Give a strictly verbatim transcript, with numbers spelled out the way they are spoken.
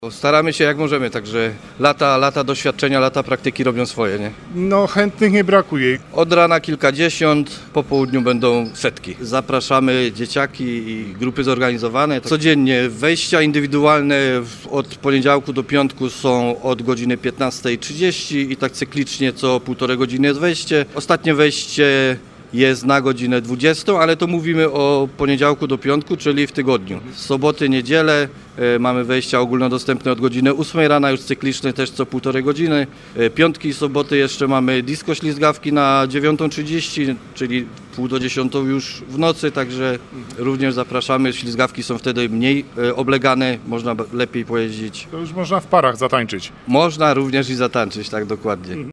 Staramy się jak możemy, także lata, lata doświadczenia, lata praktyki robią swoje, nie? No chętnych nie brakuje. Od rana kilkadziesiąt, po południu będą setki. Zapraszamy dzieciaki i grupy zorganizowane. Codziennie wejścia indywidualne od poniedziałku do piątku są od godziny piętnastej trzydzieści i tak cyklicznie co półtorej godziny jest wejście. Ostatnie wejście jest na godzinę dwudziestą, ale to mówimy o poniedziałku do piątku, czyli w tygodniu. Soboty, niedzielę e, mamy wejścia ogólnodostępne od godziny ósmej rana, już cykliczne też co półtorej godziny. E, piątki i soboty jeszcze mamy disco ślizgawki na dziewiątą trzydzieści, czyli pół do dziesiątą już w nocy, także również zapraszamy. Ślizgawki są wtedy mniej e, oblegane, można lepiej pojeździć. To już można w parach zatańczyć. Można również i zatańczyć, tak dokładnie.